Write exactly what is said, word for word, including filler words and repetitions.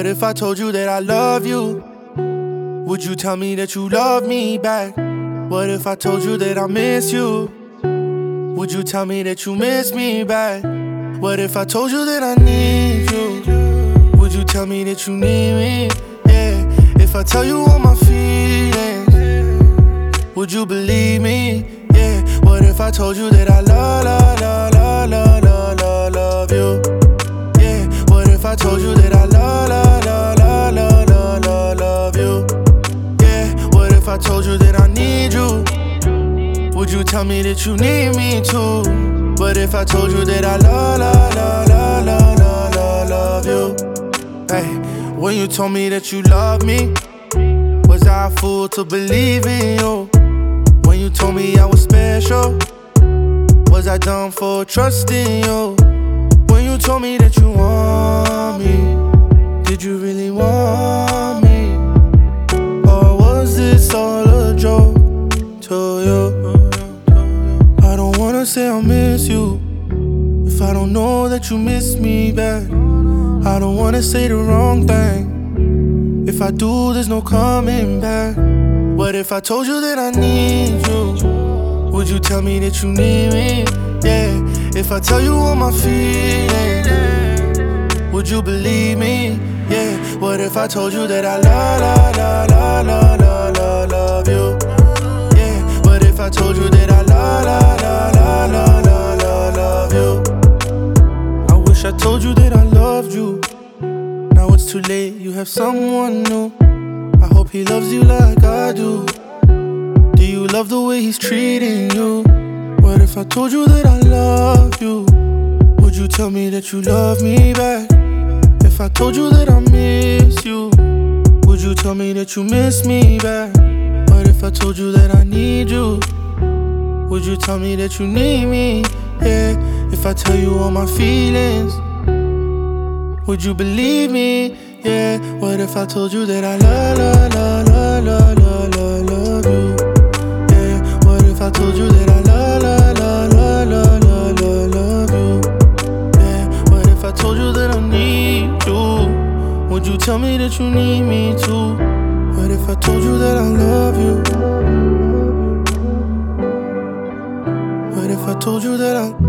if I told you that I love you? Would you tell me that you love me back? What if I told you that I miss you? Would you tell me that you miss me back? What if I told you that I need you? Would you tell me that you need me? Yeah. If I tell you all my feelings, would you believe me? Yeah. What if I told you that I love, love, love, love, love, love, love you? Yeah. What if I told you that I love, love, love, love, love, love, love, love you? Yeah. What if I told you that I need you? Would you tell me that you need me too? What if I told you that I love, love, love, love, love, love, love you? Hey, when you told me that you love me, was I a fool to believe in you? When you told me I was special, was I dumb for trusting you? When you told me that you want me, did you really want me? Or was this all a joke to you? I don't wanna say I miss you if I don't know that you miss me back. I don't wanna say the wrong thing. If I do, there's no coming back. What if I told you that I need you? Would you tell me that you need me? Yeah. If I tell you all my feelings, would you believe me? Yeah. What if I told you that I love, love, love, love, love, love, love you? Yeah. What if I told you that I love, love, love, love, love, love, love you? I wish I told you that I loved you. Now it's too late, you have someone new. I hope he loves you like I do. Do you love the way he's treating you? What if I told you that I love you? Would you tell me that you love me back? If I told you that I miss you, would you tell me that you miss me back? What if I told you that I need you? Would you tell me that you need me? Yeah. If I tell you all my feelings, would you believe me? Yeah. What if I told you that I love, love, love, love, love, love, love you? Yeah. What if I told you that I love, love, love, love, love, love, love you? Yeah. What if I told you that I need you? Would you tell me that you need me too? What if I told you that I love you? What if I told you that I